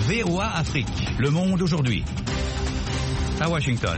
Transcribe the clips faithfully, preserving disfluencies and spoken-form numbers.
V O A Afrique, Le Monde aujourd'hui. À Washington.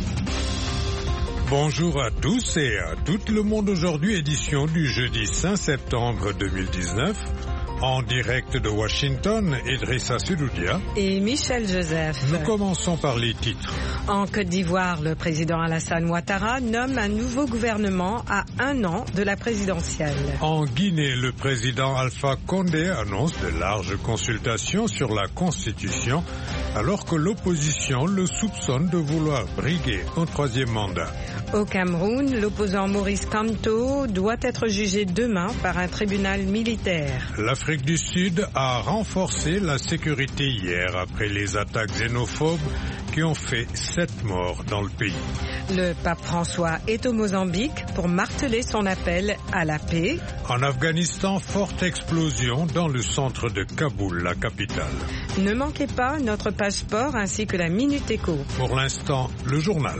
Bonjour à tous et à tout. Le Monde aujourd'hui, édition du jeudi cinq septembre deux mille dix-neuf. En direct de Washington, Idrissa Seloudia et Michel Joseph. Nous commençons par les titres. En Côte d'Ivoire, le président Alassane Ouattara nomme un nouveau gouvernement à un an de la présidentielle. En Guinée, le président Alpha Condé annonce de larges consultations sur la Constitution, alors que l'opposition le soupçonne de vouloir briguer un troisième mandat. Au Cameroun, l'opposant Maurice Kamto doit être jugé demain par un tribunal militaire. L'Afrique du Sud a renforcé la sécurité hier après les attaques xénophobes qui ont fait sept morts dans le pays. Le pape François est au Mozambique pour marteler son appel à la paix. En Afghanistan, forte explosion dans le centre de Kaboul, la capitale. Ne manquez pas notre page sport ainsi que la Minute Éco. Pour l'instant, le journal.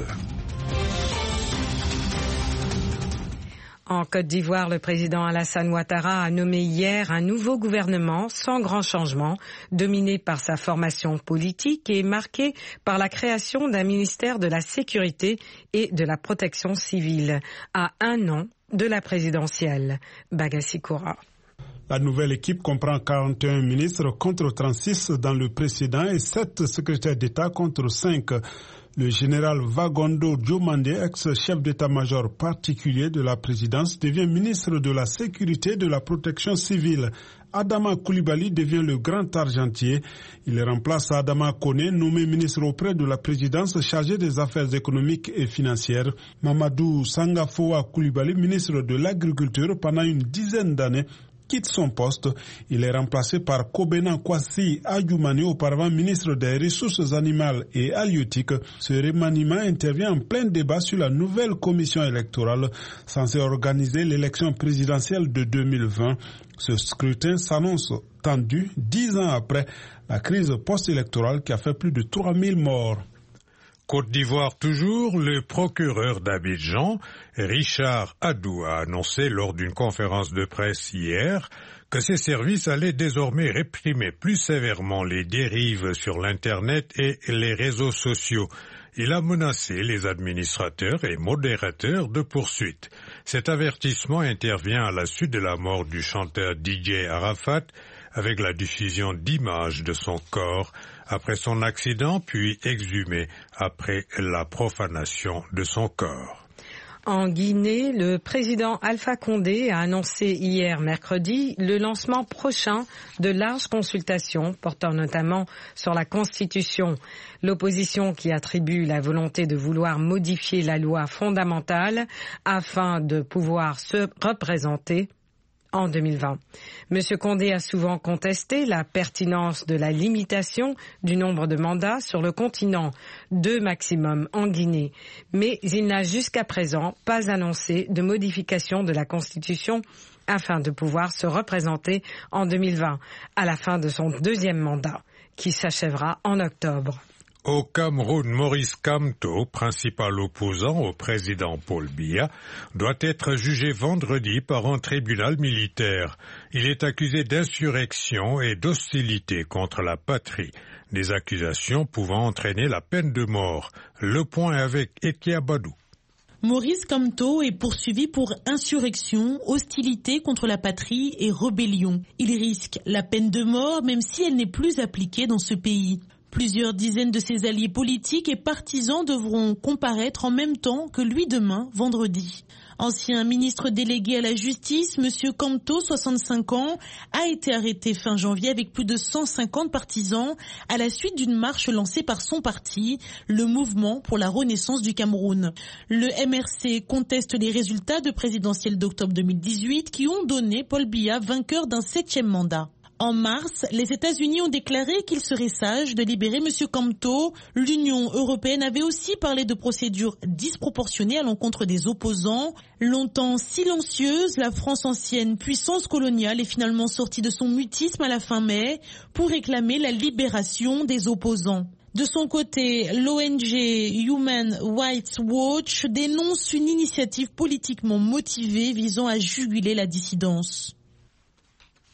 En Côte d'Ivoire, le président Alassane Ouattara a nommé hier un nouveau gouvernement sans grand changement, dominé par sa formation politique et marqué par la création d'un ministère de la Sécurité et de la Protection civile, à un an de la présidentielle. Bagassi Koura. La nouvelle équipe comprend quarante et un ministres contre trente-six dans le précédent et sept secrétaires d'État contre cinq. Le général Vagondo Diomandé, ex-chef d'état-major particulier de la présidence, devient ministre de la Sécurité et de la Protection civile. Adama Koulibaly devient le grand argentier. Il remplace Adama Koné, nommé ministre auprès de la présidence chargé des affaires économiques et financières. Mamadou Sangafoa Koulibaly, ministre de l'Agriculture pendant une dizaine d'années, quitte son poste. Il est remplacé par Kobena Kwasi Adjoumani, auparavant ministre des Ressources animales et halieutiques. Ce remaniement intervient en plein débat sur la nouvelle commission électorale censée organiser l'élection présidentielle de deux mille vingt. Ce scrutin s'annonce tendu dix ans après la crise post-électorale qui a fait plus de trois mille morts. Côte d'Ivoire toujours, le procureur d'Abidjan, Richard Adou, a annoncé lors d'une conférence de presse hier que ses services allaient désormais réprimer plus sévèrement les dérives sur l'Internet et les réseaux sociaux. Il a menacé les administrateurs et modérateurs de poursuites. Cet avertissement intervient à la suite de la mort du chanteur D J Arafat, avec la diffusion d'images de son corps après son accident, puis exhumé après la profanation de son corps. En Guinée, le président Alpha Condé a annoncé hier mercredi le lancement prochain de larges consultations portant notamment sur la Constitution. L'opposition qui attribue la volonté de vouloir modifier la loi fondamentale afin de pouvoir se représenter en deux mille vingt. Monsieur Condé a souvent contesté la pertinence de la limitation du nombre de mandats sur le continent, deux maximum en Guinée. Mais il n'a jusqu'à présent pas annoncé de modification de la Constitution afin de pouvoir se représenter en deux mille vingt, à la fin de son deuxième mandat, qui s'achèvera en octobre. Au Cameroun, Maurice Kamto, principal opposant au président Paul Biya, doit être jugé vendredi par un tribunal militaire. Il est accusé d'insurrection et d'hostilité contre la patrie, des accusations pouvant entraîner la peine de mort. Le point avec Ekia Badou. Maurice Kamto est poursuivi pour insurrection, hostilité contre la patrie et rébellion. Il risque la peine de mort même si elle n'est plus appliquée dans ce pays. Plusieurs dizaines de ses alliés politiques et partisans devront comparaître en même temps que lui demain, vendredi. Ancien ministre délégué à la justice, M. Kamto, soixante-cinq ans, a été arrêté fin janvier avec plus de cent cinquante partisans à la suite d'une marche lancée par son parti, le Mouvement pour la Renaissance du Cameroun. Le M R C conteste les résultats de présidentielles d'octobre deux mille dix-huit qui ont donné Paul Biya vainqueur d'un septième mandat. En mars, les États-Unis ont déclaré qu'il serait sage de libérer M. Kamto. L'Union européenne avait aussi parlé de procédures disproportionnées à l'encontre des opposants. Longtemps silencieuse, la France, ancienne puissance coloniale, est finalement sortie de son mutisme à la fin mai pour réclamer la libération des opposants. De son côté, l'O N G Human Rights Watch dénonce une initiative politiquement motivée visant à juguler la dissidence.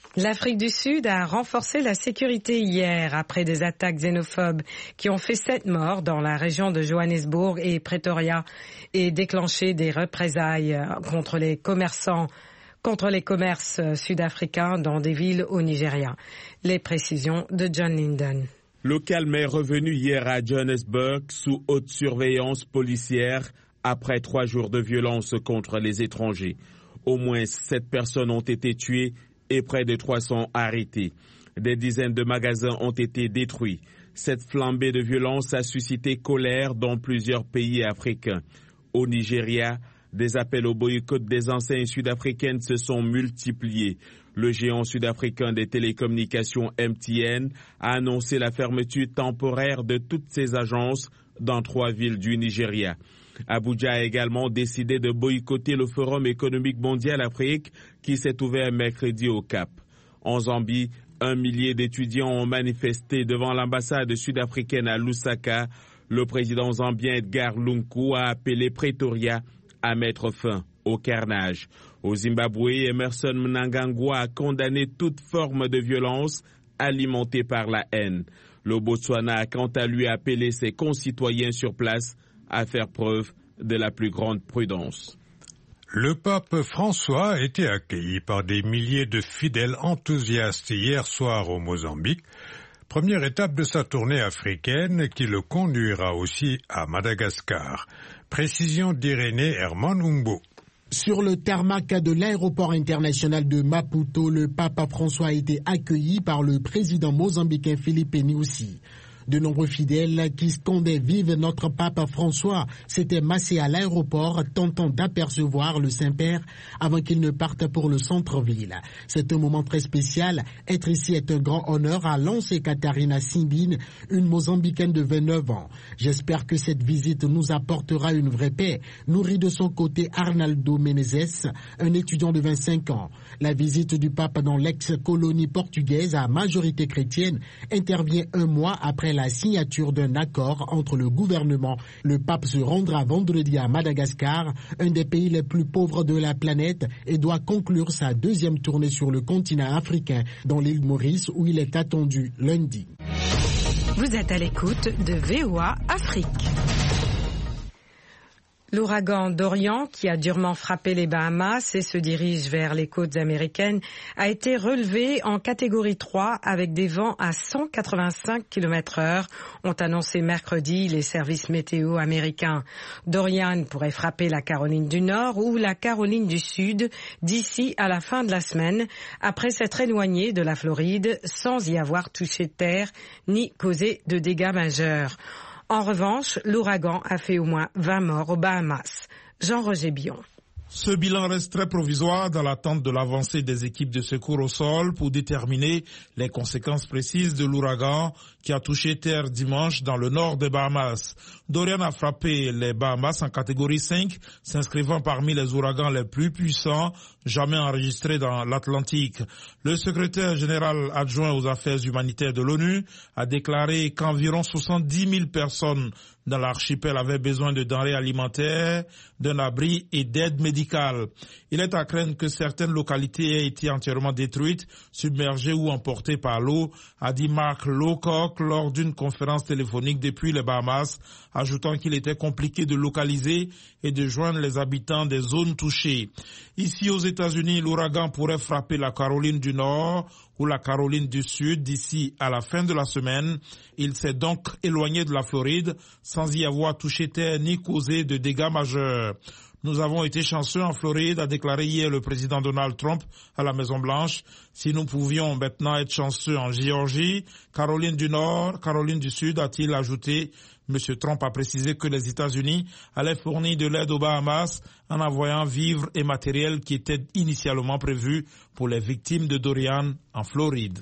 L'Afrique du Sud a renforcé la sécurité hier après des attaques xénophobes qui ont fait sept morts dans la région de Johannesburg et Pretoria et déclenché des représailles contre les commerçants, contre les commerces sud-africains dans des villes au Nigeria. Les précisions de John Linden. Le calme est revenu hier à Johannesburg sous haute surveillance policière après trois jours de violence contre les étrangers. Au moins sept personnes ont été tuées et près de trois cents arrêtés. Des dizaines de magasins ont été détruits. Cette flambée de violence a suscité colère dans plusieurs pays africains. Au Nigeria, des appels au boycott des enseignes sud-africaines se sont multipliés. Le géant sud-africain des télécommunications M T N a annoncé la fermeture temporaire de toutes ses agences dans trois villes du Nigeria. Abuja a également décidé de boycotter le Forum économique mondial Afrique qui s'est ouvert mercredi au Cap. En Zambie, un millier d'étudiants ont manifesté devant l'ambassade sud-africaine à Lusaka. Le président zambien Edgar Lungu a appelé Pretoria à mettre fin au carnage. Au Zimbabwe, Emerson Mnangagwa a condamné toute forme de violence alimentée par la haine. Le Botswana a quant à lui appelé ses concitoyens sur place à faire preuve de la plus grande prudence. Le pape François a été accueilli par des milliers de fidèles enthousiastes hier soir au Mozambique, première étape de sa tournée africaine qui le conduira aussi à Madagascar. Précision d'Irénée Herman Umbo. Sur le tarmac de l'aéroport international de Maputo, le pape François a été accueilli par le président mozambicain Filipe Nyusi. De nombreux fidèles qui scandaient « Vive notre pape François » s'étaient massés à l'aéroport tentant d'apercevoir le Saint-Père avant qu'il ne parte pour le centre-ville. C'est un moment très spécial. Être ici est un grand honneur, a lancé Katarina Simbine, une Mozambicaine de vingt-neuf ans. J'espère que cette visite nous apportera une vraie paix, nourrit de son côté Arnaldo Menezes, un étudiant de vingt-cinq ans. La visite du pape dans l'ex-colonie portugaise à majorité chrétienne intervient un mois après la la signature d'un accord entre le gouvernement. Le pape se rendra vendredi à Madagascar, un des pays les plus pauvres de la planète, et doit conclure sa deuxième tournée sur le continent africain, dans l'île Maurice, où il est attendu lundi. Vous êtes à l'écoute de V O A Afrique. L'ouragan Dorian, qui a durement frappé les Bahamas et se dirige vers les côtes américaines, a été relevé en catégorie trois avec des vents à cent quatre-vingt-cinq kilomètres heure, ont annoncé mercredi les services météo américains. Dorian pourrait frapper la Caroline du Nord ou la Caroline du Sud d'ici à la fin de la semaine, après s'être éloigné de la Floride sans y avoir touché terre ni causé de dégâts majeurs. En revanche, l'ouragan a fait au moins vingt morts aux Bahamas. Jean-Roger Bion. Ce bilan reste très provisoire dans l'attente de l'avancée des équipes de secours au sol pour déterminer les conséquences précises de l'ouragan qui a touché terre dimanche dans le nord des Bahamas. Dorian a frappé les Bahamas en catégorie cinq, s'inscrivant parmi les ouragans les plus puissants jamais enregistrés dans l'Atlantique. Le secrétaire général adjoint aux affaires humanitaires de l'ONU a déclaré qu'environ soixante-dix mille personnes dans l'archipel avaient besoin de denrées alimentaires, d'un abri et d'aide médicale. Il est à craindre que certaines localités aient été entièrement détruites, submergées ou emportées par l'eau, a dit Mark Lowcock lors d'une conférence téléphonique depuis les Bahamas, ajoutant qu'il était compliqué de localiser et de joindre les habitants des zones touchées. Ici aux États-Unis, l'ouragan pourrait frapper la Caroline du Nord ou la Caroline du Sud d'ici à la fin de la semaine. Il s'est donc éloigné de la Floride sans y avoir touché terre ni causé de dégâts majeurs. Nous avons été chanceux en Floride, a déclaré hier le président Donald Trump à la Maison-Blanche. Si nous pouvions maintenant être chanceux en Géorgie, Caroline du Nord, Caroline du Sud, a-t-il ajouté. Monsieur Trump a précisé que les États-Unis allaient fournir de l'aide aux Bahamas en envoyant vivres et matériel qui étaient initialement prévus pour les victimes de Dorian en Floride.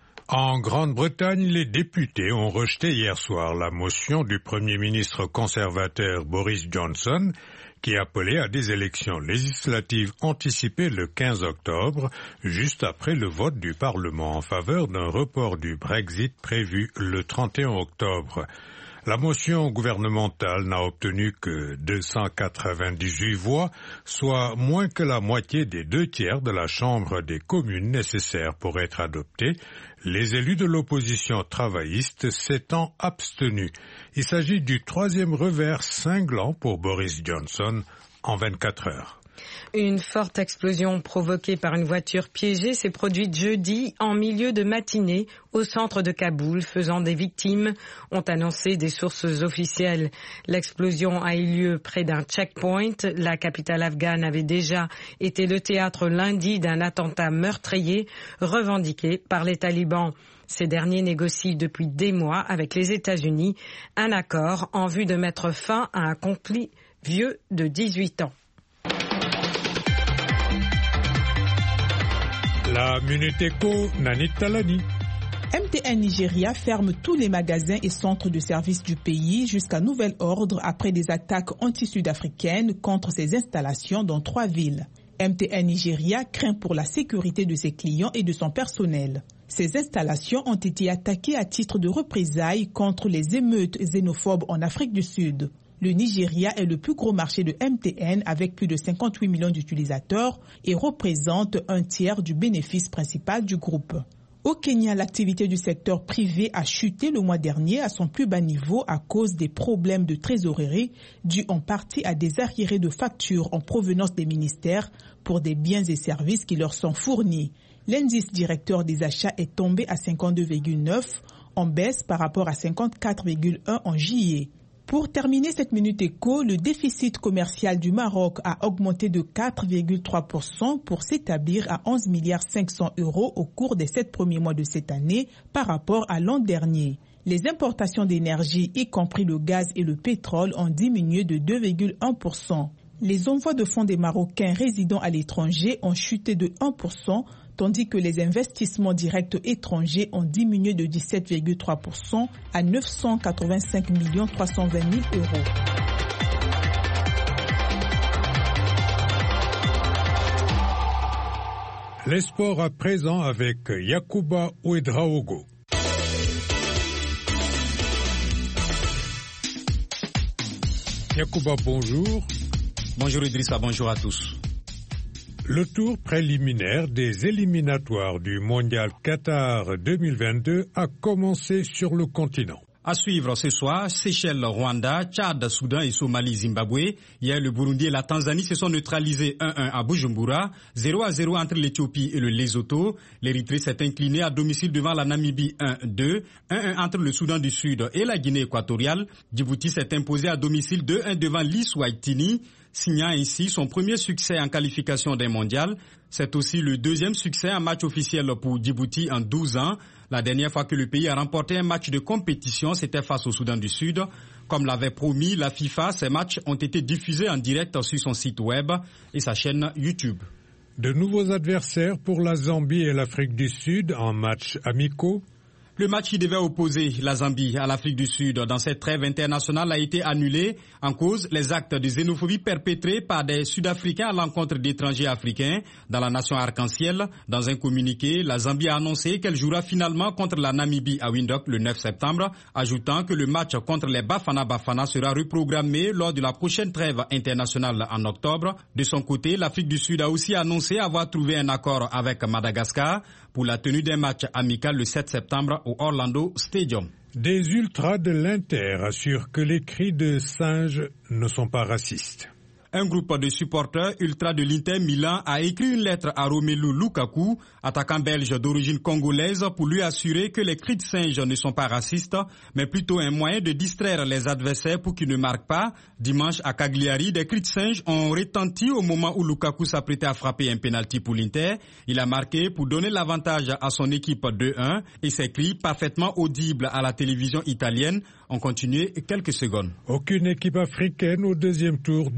En Grande-Bretagne, les députés ont rejeté hier soir la motion du Premier ministre conservateur Boris Johnson qui appelait à des élections législatives anticipées le quinze octobre, juste après le vote du Parlement en faveur d'un report du Brexit prévu le trente et un octobre. La motion gouvernementale n'a obtenu que deux cent quatre-vingt-dix-huit voix, soit moins que la moitié des deux tiers de la Chambre des communes nécessaires pour être adoptée, les élus de l'opposition travailliste s'étant abstenus. Il s'agit du troisième revers cinglant pour Boris Johnson en vingt-quatre heures. Une forte explosion provoquée par une voiture piégée s'est produite jeudi en milieu de matinée au centre de Kaboul, faisant des victimes, ont annoncé des sources officielles. L'explosion a eu lieu près d'un checkpoint. La capitale afghane avait déjà été le théâtre lundi d'un attentat meurtrier revendiqué par les talibans. Ces derniers négocient depuis des mois avec les États-Unis un accord en vue de mettre fin à un conflit vieux de dix-huit ans. La Minute Éco, Nanit Talani. M T N Nigeria ferme tous les magasins et centres de services du pays jusqu'à nouvel ordre après des attaques anti-sud-africaines contre ses installations dans trois villes. M T N Nigeria craint pour la sécurité de ses clients et de son personnel. Ces installations ont été attaquées à titre de représailles contre les émeutes xénophobes en Afrique du Sud. Le Nigeria est le plus gros marché de M T N avec plus de cinquante-huit millions d'utilisateurs et représente un tiers du bénéfice principal du groupe. Au Kenya, l'activité du secteur privé a chuté le mois dernier à son plus bas niveau à cause des problèmes de trésorerie dus en partie à des arriérés de factures en provenance des ministères pour des biens et services qui leur sont fournis. L'indice directeur des achats est tombé à cinquante-deux virgule neuf, en baisse par rapport à cinquante-quatre virgule un en juillet. Pour terminer cette Minute Éco, le déficit commercial du Maroc a augmenté de quatre virgule trois pour cent pour s'établir à onze milliards cinq cents euros au cours des sept premiers mois de cette année par rapport à l'an dernier. Les importations d'énergie, y compris le gaz et le pétrole, ont diminué de deux virgule un pour cent. Les envois de fonds des Marocains résidant à l'étranger ont chuté de un pour cent, tandis que les investissements directs étrangers ont diminué de dix-sept virgule trois pour cent à neuf cent quatre-vingt-cinq millions trois cent vingt mille euros. Les sports à présent avec Yacouba Ouedraogo. Yacouba, bonjour. Bonjour Idrissa, bonjour à tous. Le tour préliminaire des éliminatoires du Mondial Qatar deux mille vingt-deux a commencé sur le continent. À suivre ce soir, Seychelles, Rwanda, Tchad, Soudan et Somalie, Zimbabwe. Hier, le Burundi et la Tanzanie se sont neutralisés un un à Bujumbura, zéro à zéro entre l'Éthiopie et le Lesotho. L'Érythrée s'est inclinée à domicile devant la Namibie un deux, un un entre le Soudan du Sud et la Guinée équatoriale. Djibouti s'est imposé à domicile deux un devant l'Eswatini, signant ainsi son premier succès en qualification d'un mondial. C'est aussi le deuxième succès en match officiel pour Djibouti en douze ans. La dernière fois que le pays a remporté un match de compétition, c'était face au Soudan du Sud. Comme l'avait promis la FIFA, ces matchs ont été diffusés en direct sur son site web et sa chaîne YouTube. De nouveaux adversaires pour la Zambie et l'Afrique du Sud en matchs amicaux. Le match qui devait opposer la Zambie à l'Afrique du Sud dans cette trêve internationale a été annulé en cause les actes de xénophobie perpétrés par des Sud-Africains à l'encontre d'étrangers africains dans la nation arc-en-ciel. Dans un communiqué, la Zambie a annoncé qu'elle jouera finalement contre la Namibie à Windhoek le neuf septembre, ajoutant que le match contre les Bafana Bafana sera reprogrammé lors de la prochaine trêve internationale en octobre. De son côté, l'Afrique du Sud a aussi annoncé avoir trouvé un accord avec Madagascar pour la tenue d'un match amical le sept septembre au Orlando Stadium. Des ultras de l'Inter assurent que les cris de singe ne sont pas racistes. Un groupe de supporters ultra de l'Inter Milan a écrit une lettre à Romelu Lukaku, attaquant belge d'origine congolaise, pour lui assurer que les cris de singe ne sont pas racistes, mais plutôt un moyen de distraire les adversaires pour qu'ils ne marquent pas. Dimanche à Cagliari, des cris de singe ont retenti au moment où Lukaku s'apprêtait à frapper un pénalty pour l'Inter. Il a marqué pour donner l'avantage à son équipe deux un et ses cris parfaitement audibles à la télévision italienne ont continué quelques secondes. Aucune équipe africaine au deuxième tour du mondial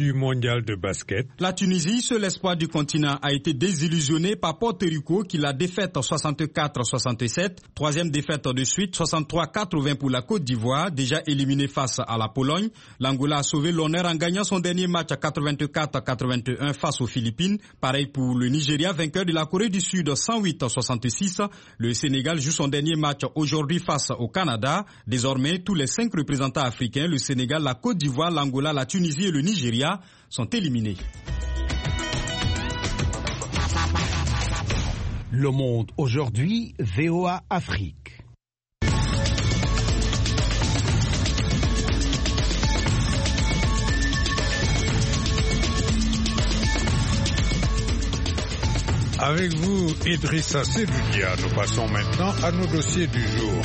mondial de basket. La Tunisie, seul espoir du continent, a été désillusionnée par Porto Rico qui l'a défaite soixante-quatre à soixante-sept. Troisième défaite de suite, soixante-trois à quatre-vingts pour la Côte d'Ivoire, déjà éliminée face à la Pologne. L'Angola a sauvé l'honneur en gagnant son dernier match à quatre-vingt-quatre à quatre-vingt-un face aux Philippines. Pareil pour le Nigeria, vainqueur de la Corée du Sud cent huit à soixante-six. Le Sénégal joue son dernier match aujourd'hui face au Canada. Désormais, tous les cinq représentants africains, le Sénégal, la Côte d'Ivoire, l'Angola, la Tunisie et le Nigeria, sont éliminés. Le Monde aujourd'hui, V O A Afrique. Avec vous, Idrissa Seloudia, nous passons maintenant à nos dossiers du jour.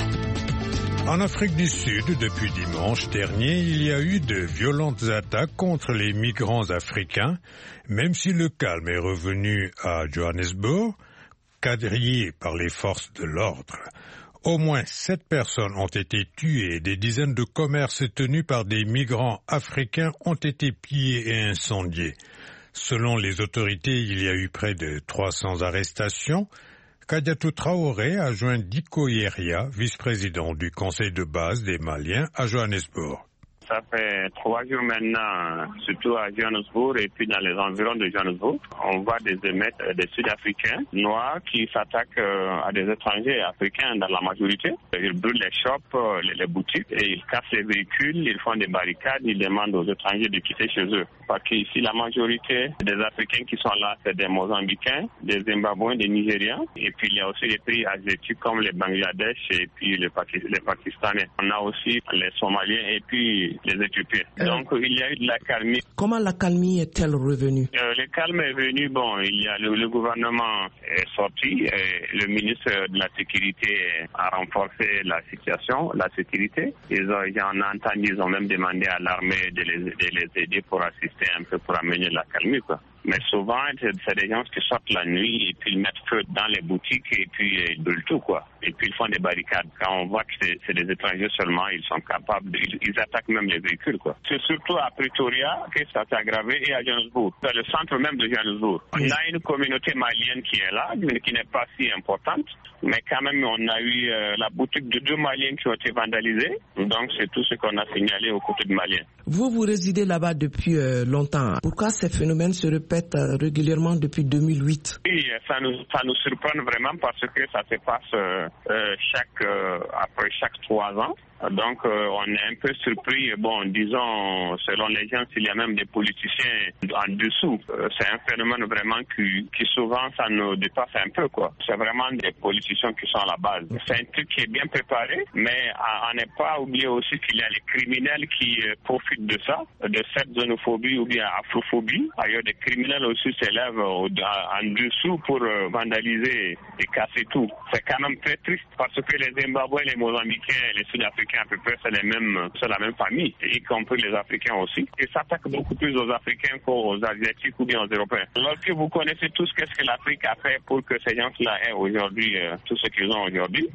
En Afrique du Sud, depuis dimanche dernier, il y a eu de violentes attaques contre les migrants africains, même si le calme est revenu à Johannesburg, quadrillé par les forces de l'ordre. Au moins sept personnes ont été tuées et des dizaines de commerces tenus par des migrants africains ont été pillés et incendiés. Selon les autorités, il y a eu près de trois cents arrestations. Kadiatou Traoré a joint Diko Yeria, vice-président du conseil de base des Maliens à Johannesburg. Ça fait trois jours maintenant, surtout à Johannesburg et puis dans les environs de Johannesburg, on voit des émeutes des Sud-Africains noirs qui s'attaquent à des étrangers africains dans la majorité. Ils brûlent les shops, les boutiques et ils cassent les véhicules, ils font des barricades, ils demandent aux étrangers de quitter chez eux. Parce qu'ici, la majorité des Africains qui sont là, c'est des Mozambicains, des Zimbabwéens, des Nigériens. Et puis, il y a aussi des pays asiatiques comme le Bangladesh et puis les Pakistanais. On a aussi les Somaliens et puis les Éthiopiens. Euh, Donc, il y a eu de la calmie. Comment la calmie est-elle revenue? euh, Le calme est venu, bon, il y a le, le gouvernement est sorti, et le ministre de la Sécurité a renforcé la situation, la sécurité. Ils ont, j'en ai entendu, ils ont même demandé à l'armée de les, de les aider pour assister un peu pour amener la calmie, quoi. Mais souvent, c'est des gens qui sortent la nuit et puis ils mettent feu dans les boutiques et puis ils brûlent tout, quoi. Et puis ils font des barricades. Quand on voit que c'est des étrangers seulement, ils sont capables, de, ils, ils attaquent même les véhicules, quoi. C'est surtout à Pretoria que ça s'est aggravé et à Johannesburg. C'est le centre même de Johannesburg. On a une communauté malienne qui est là, mais qui n'est pas si importante. Mais quand même, on a eu euh, la boutique de deux Maliens qui ont été vandalisés. Donc c'est tout ce qu'on a signalé aux côtés de Maliens. Vous, vous résidez là-bas depuis euh, longtemps. Pourquoi ces phénomènes se répètent euh, régulièrement depuis deux mille huit? Oui, ça nous, ça nous surprend vraiment parce que ça se passe euh, euh, chaque, euh, après chaque trois ans. Donc euh, on est un peu surpris, bon disons selon les gens s'il y a même des politiciens en dessous. Euh, c'est un phénomène vraiment qui, qui souvent ça nous dépasse un peu, quoi. C'est vraiment des politiciens qui sont à la base. C'est un truc qui est bien préparé, mais à, à ne pas oublier aussi qu'il y a les criminels qui euh, profitent de ça, de cette xénophobie ou bien afrophobie. Ailleurs des criminels aussi s'élèvent en dessous pour euh, vandaliser et casser tout. C'est quand même très triste parce que les Zimbabwéens, les Mozambicains, les Sud-Africains à peu près c'est les mêmes, c'est la même famille, y compris les Africains aussi. Et s'attaquent beaucoup plus aux Africains qu'aux Asiatiques ou bien aux Européens. Lorsque vous connaissez tous qu'est-ce que l'Afrique a fait pour que ces gens-là aient aujourd'hui euh, tout ce qu'ils ont aujourd'hui.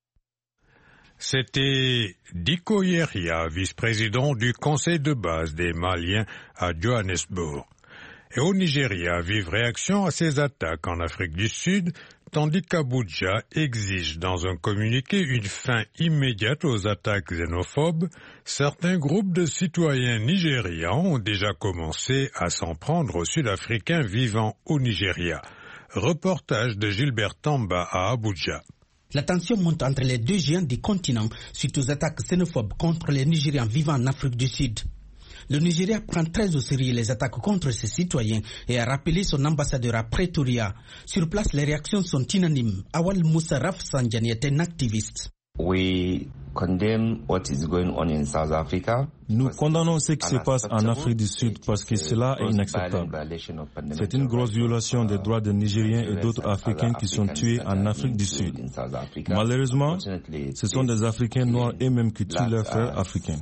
C'était Diko Yeria, vice-président du conseil de base des Maliens à Johannesburg. Et au Nigeria, vive réaction à ces attaques en Afrique du Sud, tandis qu'Abuja exige dans un communiqué une fin immédiate aux attaques xénophobes, certains groupes de citoyens nigérians ont déjà commencé à s'en prendre aux Sud-Africains vivant au Nigeria. Reportage de Gilbert Tamba à Abuja. La tension monte entre les deux géants du continent suite aux attaques xénophobes contre les Nigérians vivant en Afrique du Sud. Le Nigeria prend très au sérieux les attaques contre ses citoyens et a rappelé son ambassadeur à Pretoria. Sur place, les réactions sont unanimes. Awal Moussa Rafsanjani est un activiste. We condemn what is going on in South Africa. Nous condamnons ce qui se passe en Afrique du Sud parce que cela est inacceptable. C'est une grosse violation des droits des Nigériens et d'autres Africains qui sont tués en Afrique du Sud. Malheureusement, ce sont des Africains noirs eux-mêmes qui tuent leurs frères africains.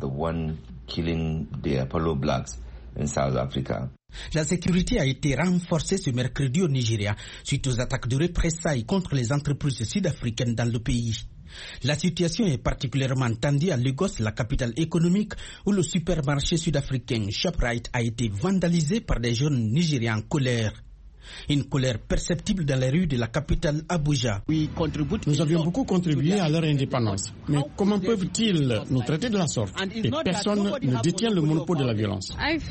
La sécurité a été renforcée ce mercredi au Nigeria suite aux attaques de représailles contre les entreprises sud-africaines dans le pays. La situation est particulièrement tendue à Lagos, la capitale économique, où le supermarché sud-africain Shoprite a été vandalisé par des jeunes Nigériens en colère. Une colère perceptible dans les rues de la capitale Abuja. Nous avions beaucoup contribué à leur indépendance. Mais comment peuvent-ils nous traiter de la sorte? Et personne ne détient le monopole de la violence.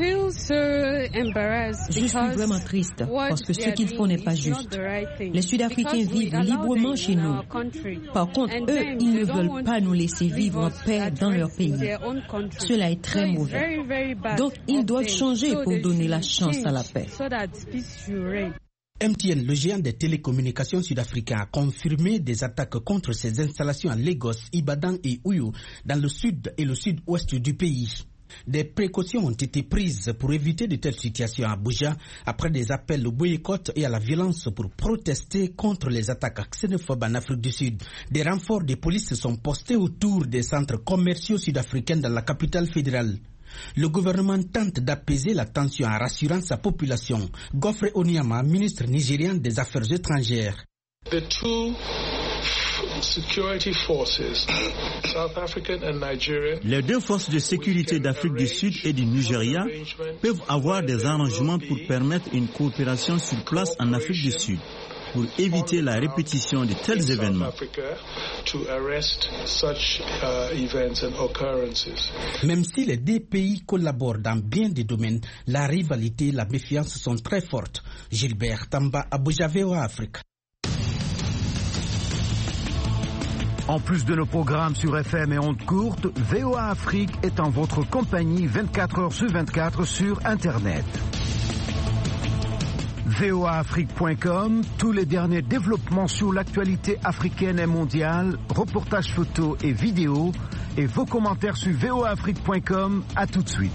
Je suis vraiment triste parce que ce qu'ils font n'est pas juste. Les Sud-Africains vivent librement chez nous. Par contre, eux, ils ne veulent pas nous laisser vivre en paix dans leur pays. Cela est très mauvais. Donc, ils doivent changer pour donner la chance à la paix. M T N, le géant des télécommunications sud-africain, a confirmé des attaques contre ses installations à Lagos, Ibadan et Uyo, dans le sud et le sud-ouest du pays. Des précautions ont été prises pour éviter de telles situations à Abuja après des appels au boycott et à la violence pour protester contre les attaques xénophobes en Afrique du Sud. Des renforts de police sont postés autour des centres commerciaux sud-africains dans la capitale fédérale. Le gouvernement tente d'apaiser la tension en rassurant sa population. Godfrey Onyama, ministre nigérien des Affaires étrangères. The two security forces, South African and Nigerian, les deux forces de sécurité d'Afrique du Sud et du Nigeria peuvent avoir des arrangements pour permettre une coopération sur place en Afrique du Sud, pour éviter la répétition de tels événements. Même si les deux pays collaborent dans bien des domaines, la rivalité et la méfiance sont très fortes. Gilbert Tamba, Abuja, V O A Afrique. En plus de nos programmes sur F M et ondes courtes, V O A Afrique est en votre compagnie vingt-quatre heures sur vingt-quatre sur Internet. V O A Afrique point com, tous les derniers développements sur l'actualité africaine et mondiale, reportages photos et vidéos, et vos commentaires sur V O A Afrique point com. À tout de suite.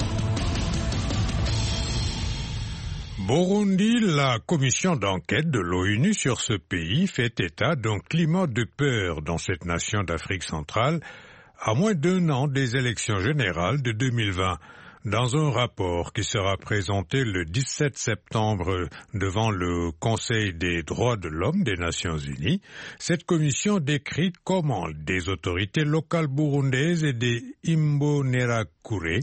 Burundi, la commission d'enquête de l'ONU sur ce pays fait état d'un climat de peur dans cette nation d'Afrique centrale à moins d'un an des élections générales de deux mille vingt. Dans un rapport qui sera présenté le dix-sept septembre devant le Conseil des droits de l'homme des Nations Unies, cette commission décrit comment des autorités locales burundaises et des Imbonerakure,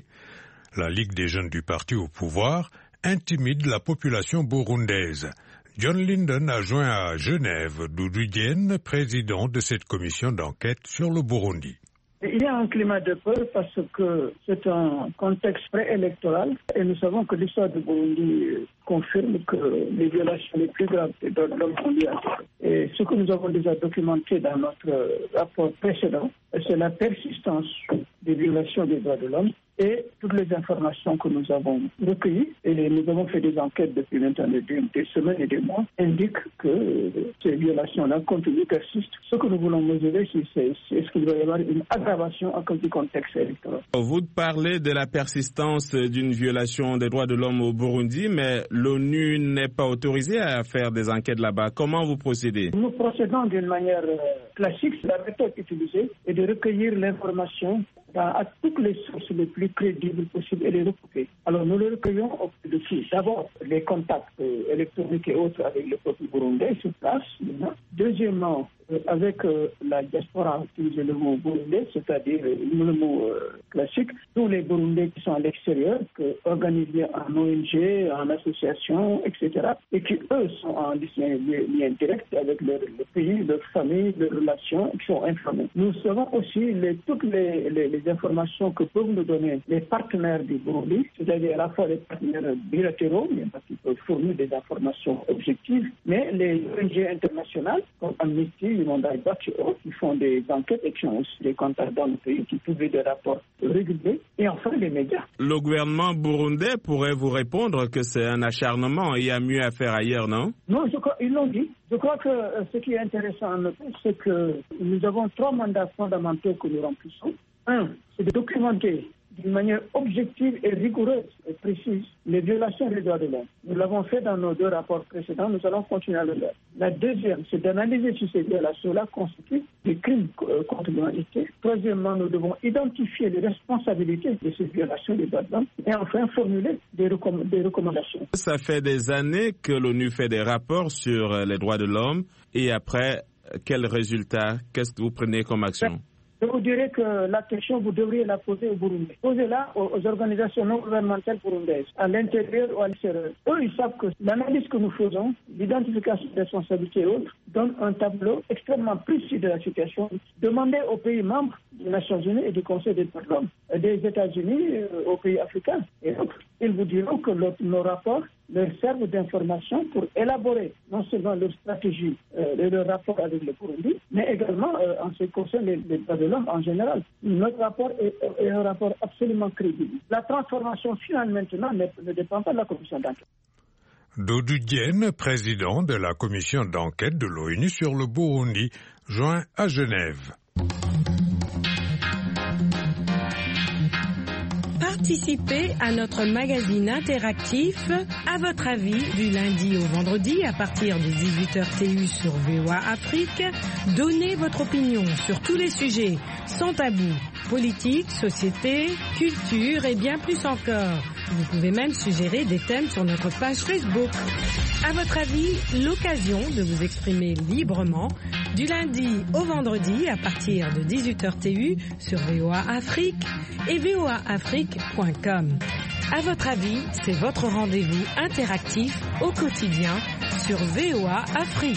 la Ligue des jeunes du parti au pouvoir, intimident la population burundaise. John Linden a joint à Genève Doudou Diène, président de cette commission d'enquête sur le Burundi. Il y a un climat de peur parce que c'est un contexte préélectoral et nous savons que l'histoire du Burundi confirme que les violations les plus graves des droits de l'homme sont liées à ça. Et ce que nous avons déjà documenté dans notre rapport précédent, c'est la persistance des violations des droits de l'homme et toutes les informations que nous avons recueillies, et nous avons fait des enquêtes depuis maintenant des, des semaines et des mois, indiquent que ces violations-là continuent, persistent. Ce que nous voulons mesurer, c'est, c'est, c'est est-ce qu'il va y avoir une aggravation à cause du contexte électoral. Vous parlez de la persistance d'une violation des droits de l'homme au Burundi, mais l'ONU n'est pas autorisée à faire des enquêtes là-bas. Comment vous procédez? Nous procédons d'une manière euh, classique. La méthode utilisée est de recueillir l'information dans, à toutes les sources les plus crédibles possibles et les recouper. Alors nous les recueillons auprès de qui? D'abord, les contacts euh, électroniques et autres avec le peuple burundais sur place. Deuxièmement, euh, avec euh, la diaspora, utiliser le mot burundais, c'est-à-dire euh, le mot euh, classique, tous les Burundais qui sont à l'extérieur, que, organisés en O N G, en association, et cetera, et qui, eux, sont en lien, lien direct avec leur, le pays, leur famille, leurs relations, qui sont informés. Nous savons aussi les, toutes les, les, les informations que peuvent nous donner les partenaires du Burundi, c'est-à-dire à la fois les partenaires bilatéraux, mais parce qu'ils peuvent fournir des informations objectives, mais les O N G internationales, comme Amnesty, Human Rights Watch, qui font des enquêtes et qui ont aussi des contacts dans le pays, qui publient des rapports réguliers, et enfin les médias. Le gouvernement burundais pourrait vous répondre que c'est un acharnement, il y a mieux à faire ailleurs, non? Non, je crois, ils l'ont dit. Je crois que euh, ce qui est intéressant à noter, c'est que nous avons trois mandats fondamentaux que nous remplissons. Un, c'est de documenter d'une manière objective et rigoureuse et précise les violations des droits de l'homme. Nous l'avons fait dans nos deux rapports précédents, nous allons continuer à le faire. La deuxième, c'est d'analyser si ces violations-là constituent des crimes contre l'humanité. Troisièmement, nous devons identifier les responsabilités de ces violations des droits de l'homme et enfin formuler des, recomm- des recommandations. Ça fait des années que l'ONU fait des rapports sur les droits de l'homme et après quel résultat? Qu'est-ce que vous prenez comme action? Je vous dirais que la question, vous devriez la poser au Burundi. Posez-la aux organisations non gouvernementales burundaises, à l'intérieur ou à l'extérieur. Eux, ils savent que l'analyse que nous faisons, l'identification des responsabilités et autres, donne un tableau extrêmement précis de la situation. Demandez aux pays membres des Nations Unies et du Conseil des droits de l'homme, des États-Unis, aux pays africains et autres. Ils vous diront que le, nos rapports leur servent d'information pour élaborer non seulement leur stratégie euh, et leur rapport avec le Burundi, mais également euh, en ce qui concerne les, les droits de l'homme en général. Notre rapport est, est un rapport absolument crédible. La transformation finale maintenant ne, ne dépend pas de la commission d'enquête. Doudou Diène, président de la commission d'enquête de l'ONU sur le Burundi, joint à Genève. Participez à notre magazine interactif À votre avis du lundi au vendredi à partir de dix-huit heures T U sur V O A Afrique. Donnez votre opinion sur tous les sujets sans tabou, politique, société, culture et bien plus encore. Vous pouvez même suggérer des thèmes sur notre page Facebook. À votre avis, l'occasion de vous exprimer librement du lundi au vendredi à partir de dix-huit heures T U sur V O A Afrique et V O A Afrique point com. À votre avis, c'est votre rendez-vous interactif au quotidien sur V O A Afrique.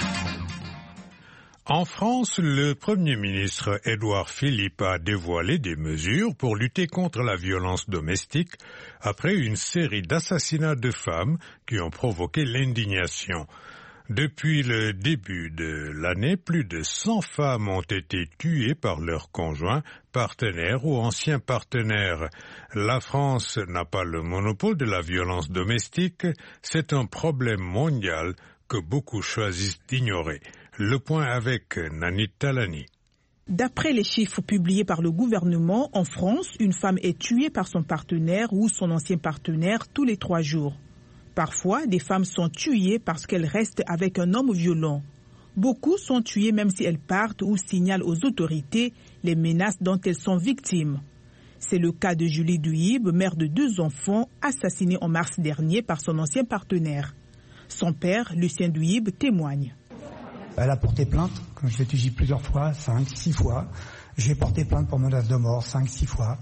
En France, le Premier ministre Édouard Philippe a dévoilé des mesures pour lutter contre la violence domestique après une série d'assassinats de femmes qui ont provoqué l'indignation. Depuis le début de l'année, plus de cent femmes ont été tuées par leurs conjoints, partenaires ou anciens partenaires. La France n'a pas le monopole de la violence domestique, c'est un problème mondial que beaucoup choisissent d'ignorer. Le point avec Nanit Talani. D'après les chiffres publiés par le gouvernement, en France, une femme est tuée par son partenaire ou son ancien partenaire tous les trois jours. Parfois, des femmes sont tuées parce qu'elles restent avec un homme violent. Beaucoup sont tuées même si elles partent ou signalent aux autorités les menaces dont elles sont victimes. C'est le cas de Julie Duhib, mère de deux enfants, assassinée en mars dernier par son ancien partenaire. Son père, Lucien Duhib, témoigne. Elle a porté plainte, comme je l'ai dit plusieurs fois, cinq, six fois. J'ai porté plainte pour menace de mort, cinq, six fois.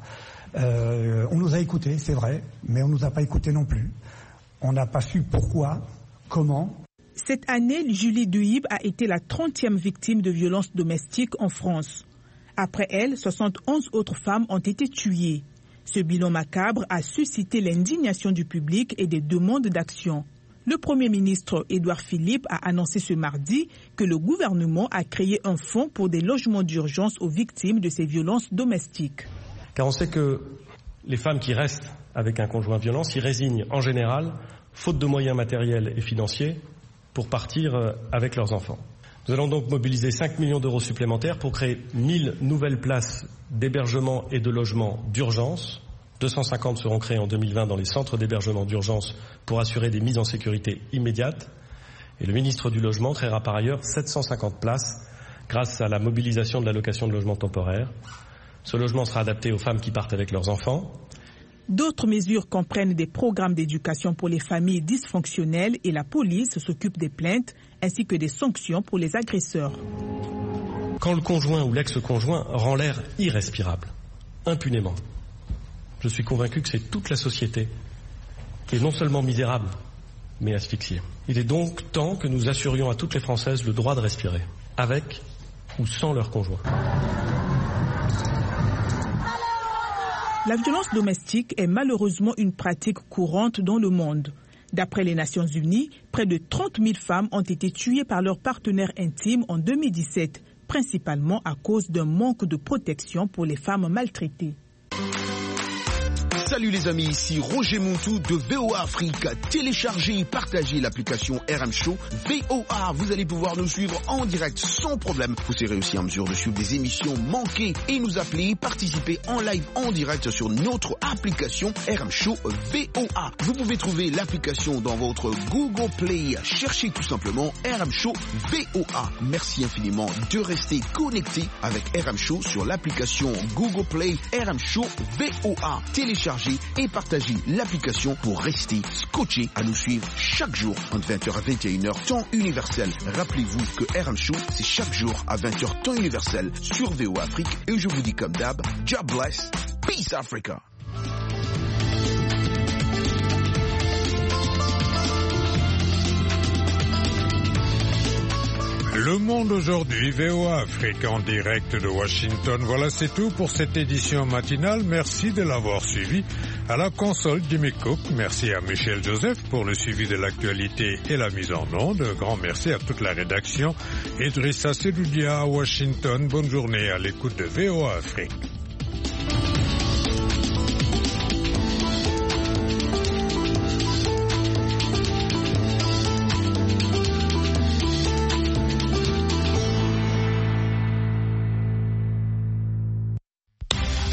Euh, on nous a écoutés, c'est vrai, mais on nous a pas écoutés non plus. On n'a pas su pourquoi, comment. Cette année, Julie Duhib a été la trentième victime de violences domestiques en France. Après elle, soixante et onze autres femmes ont été tuées. Ce bilan macabre a suscité l'indignation du public et des demandes d'action. Le Premier ministre Édouard Philippe a annoncé ce mardi que le gouvernement a créé un fonds pour des logements d'urgence aux victimes de ces violences domestiques. Car on sait que les femmes qui restent avec un conjoint violent s'y résignent en général, faute de moyens matériels et financiers, pour partir avec leurs enfants. Nous allons donc mobiliser cinq millions d'euros supplémentaires pour créer mille nouvelles places d'hébergement et de logement d'urgence. deux cent cinquante seront créés en deux mille vingt dans les centres d'hébergement d'urgence pour assurer des mises en sécurité immédiates. Et le ministre du Logement créera par ailleurs sept cent cinquante places grâce à la mobilisation de l'allocation de logement temporaire. Ce logement sera adapté aux femmes qui partent avec leurs enfants. D'autres mesures comprennent des programmes d'éducation pour les familles dysfonctionnelles et la police s'occupe des plaintes ainsi que des sanctions pour les agresseurs. Quand le conjoint ou l'ex-conjoint rend l'air irrespirable, impunément, je suis convaincu que c'est toute la société qui est non seulement misérable, mais asphyxiée. Il est donc temps que nous assurions à toutes les Françaises le droit de respirer, avec ou sans leur conjoint. La violence domestique est malheureusement une pratique courante dans le monde. D'après les Nations Unies, près de trente mille femmes ont été tuées par leur partenaire intime en deux mille dix-sept, principalement à cause d'un manque de protection pour les femmes maltraitées. Salut les amis, ici Roger Montou de V O A Afrique. Téléchargez et partagez l'application R M Show V O A. Vous allez pouvoir nous suivre en direct sans problème. Vous serez aussi en mesure de suivre des émissions manquées et nous appeler, participer en live en direct sur notre application R M Show V O A. Vous pouvez trouver l'application dans votre Google Play. Cherchez tout simplement R M Show V O A. Merci infiniment de rester connecté avec R M Show sur l'application Google Play R M Show V O A. Téléchargez téléchargez et partagez l'application pour rester scotché à nous suivre chaque jour entre vingt heures à vingt et une heures, temps universel. Rappelez-vous que R M Show, c'est chaque jour à vingt heures, temps universel sur V O A Afrique. Et je vous dis comme d'hab, God bless, peace Africa. Le Monde aujourd'hui, V O A Afrique en direct de Washington. Voilà, c'est tout pour cette édition matinale. Merci de l'avoir suivi. À la console, Jimmy Cook. Merci à Michel Joseph pour le suivi de l'actualité et la mise en onde. Un grand merci à toute la rédaction. Idrissa Sedoudia à Washington. Bonne journée à l'écoute de V O A Afrique.